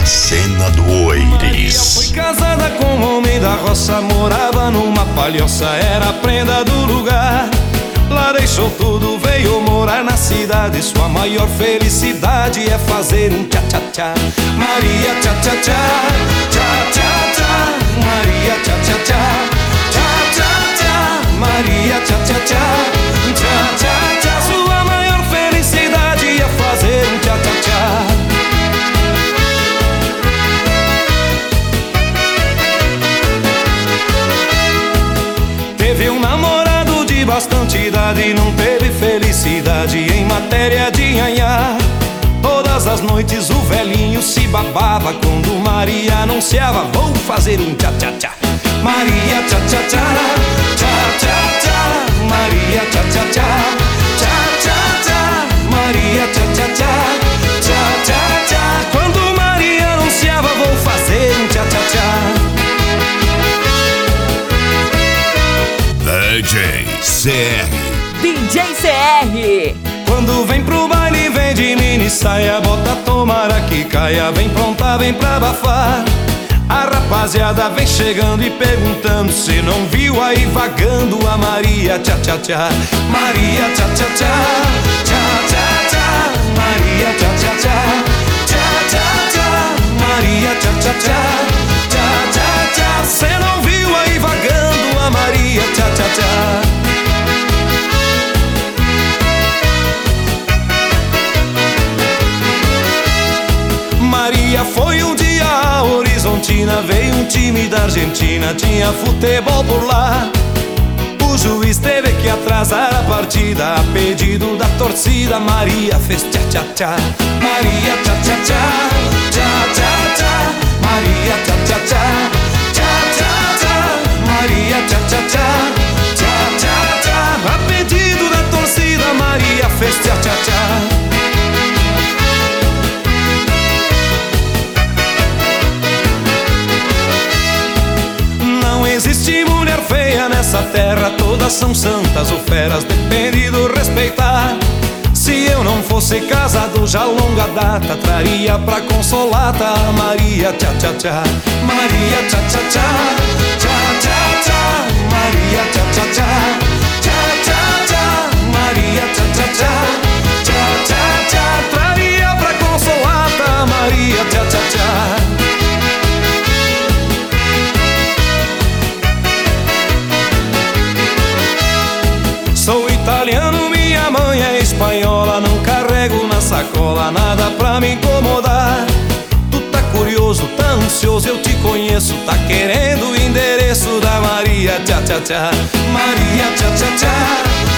Macena do Maria foi Oiris. casada com um homem da roça, morava numa palhoça, era a prenda do lugar. Lá deixou tudo, veio morar na cidade. Sua maior felicidade é fazer um tchá-tchá-tchá. Maria tchá-tchá-tchá, tchá-tchá-tchá. Maria tchá-tchá-tchá, tchá-tchá-tchá. Maria tchá-tchá-tchá, tchá-tchá-tchá. Sua maior felicidade é fazer um tchá-tchá-tchá. Teve um namorado de bastante idade, não teve felicidade em matéria de nhanhá. Todas as noites o velhinho se babava quando Maria anunciava: vou fazer um tchá-tchá-tchá. Maria tchá-tchá-tchá, tchá-tchá-tchá. Maria tchá-tchá-tchá, tchá-tchá-tchá. Maria tchá-tchá-tchá, tchá-tchá-tchá. Quando Maria anunciava: vou fazer um tchá-tchá-tchá. DJ CR. DJ CR. Quando vem pro baile, vem de mini saia, bota tomara que caia, vem pronta, vem pra abafar. A rapaziada vem chegando e perguntando se não viu aí vagando a Maria tchá-tchá-tchá. Maria tchá-tchá-tchá, tchá-tchá-tchá. Maria tchá-tchá-tchá, tchá-tchá-tchá. Maria tchá-tchá-tchá, tchá-tchá-tchá. Cê não viu aí vagando a Maria tchá-tchá-tchá. Maria foi um dia a Horizontina, veio um time da Argentina, tinha futebol por lá. O juiz teve que atrasar a partida, a pedido da torcida. Maria fez tchá-tchá-tchá. Maria tchá-tchá-tchá, tchá-tchá-tchá. Maria tchá-tchá-tchá, tchá-tchá-tchá. Maria tchá-tchá-tchá, tchá-tchá-tchá. A pedido da torcida, Maria fez tchá-tchá-tchá. Não existe mulher feia nessa terra, todas são santas ou feras, depende do respeitar. Se eu não fosse casado já longa data, traria pra consolata a Maria tchá-tchá-tchá. Maria tchá-tchá-tchá, tchá-tchá-tchá. Maria tchá-tchá-tchá, tchá-tchá-tchá. Maria tchá-tchá-tchá, tchá-tchá-tchá. Traria pra consolata a Maria tchá-tchá-tchá. Sou italiano, minha mãe é espanhola, não carrego na sacola nada pra me incomodar. Tu tá curioso, tá ansioso, eu te conheço, tá querendo o endereço da Maria tchá-tchá-tchá. Maria tchá-tchá-tchá,